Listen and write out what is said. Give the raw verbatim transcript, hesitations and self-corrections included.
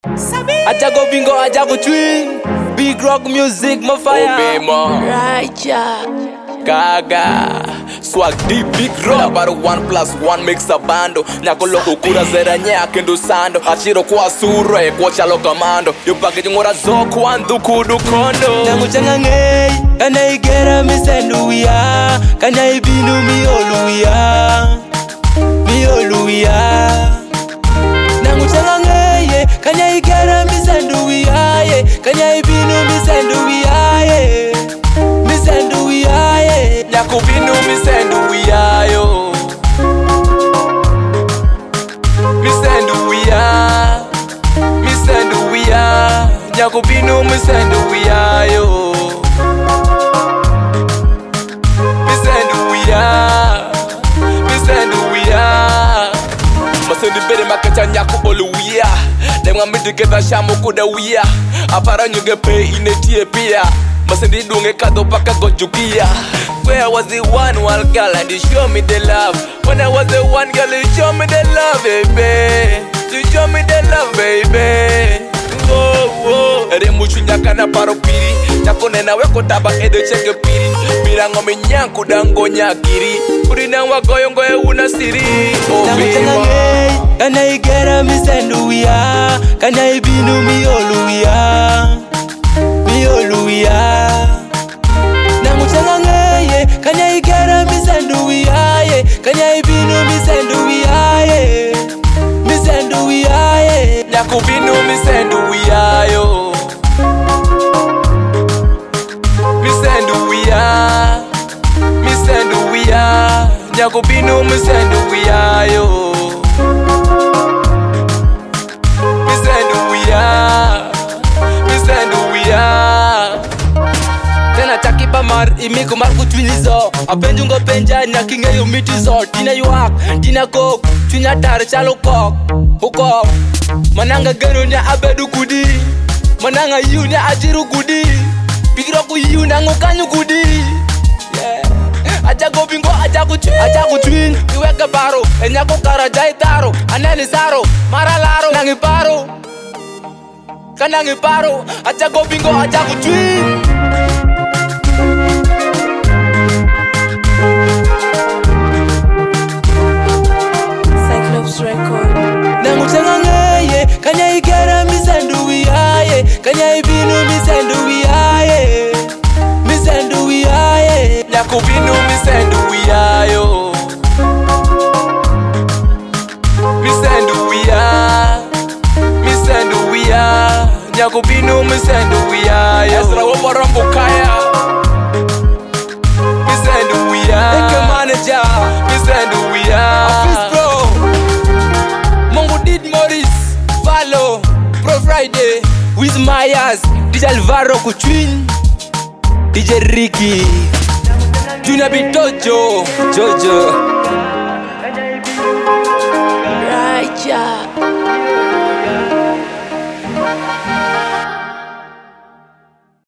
Aja go bingo, aja go twin. Big rock music, my fire. Obama, Raja, Gaga, swag deep, big rock. About one plus one makes a bando. Nyako loko kura zera nyake ndo sando. Achiro kwa sura, kwa chalo kamando. Yo package ngora zoko andu kudu kondo. Nangu changa ngey, kana igera misenduya, kana ibinu mioluya, mioluya. Nangu changa ngey, kana igera misenduya, kana ibinu misenduya, misenduya. Nyako binu misenduya yo, misenduya, misenduya. Nyako binu misenduya yo, misenduya, misenduya. Masendi bere makacha nyako oluya. Demwa midigeza shamu kuda wia. Apara nyuge pe inetie pia. Masendi dunge kado paka gojukia. Where was the one one girl and you show me the love? When I was the one girl you show me the love, baby. You show me the love, baby. Whoa, whoa. Ere muchu nyaka na paro piri. Nyako nena weko taba edo cheke piri. Mirango minyanku dango nyakiri. Kuri nangwa goyo ngoye una siri. Oh, baby. Kana igera misenduya, kana ibinu mioluya, mioluya. Nangu changa ngeye, kana igera misenduya, kana ibinu misenduya, misenduya. Nyako binu misenduya yo, misenduya, misenduya. Nyako binu misenduya yo, misenduya, misenduya. Tena takiba mar imiku mar kutwinizo. Apenju ngo penja nyakinge yumitizo. Tina yuak, tina kok, tunya tar chalo kok, hukok. Mananga geno nya abedu kudi, mananga yu nya ajiru kudi. Bigro ku yu na ngokanyu kudi. Aja go bingo, aja go twin, aja go twin. Iweke baro, enyako kara jai taro. Aneli saro, maralaro, nangi paro. Kanangi paro, aja go bingo, aja go twin. Nangu changa ngeye, kanya igera misenduya, kanya ibinu misenduya, misenduya. Nyako binu misenduya yo, misenduya, misenduya. Nyako binu misenduya yo. Ezra wobarambo kaya, misenduya. Eke manager, misenduya. Office bro. Maurice, Valo, Pro Friday, Wiz Myers, D J Alvaro Kuchwin, D J Ricky, Junior Bitojo, Jojo.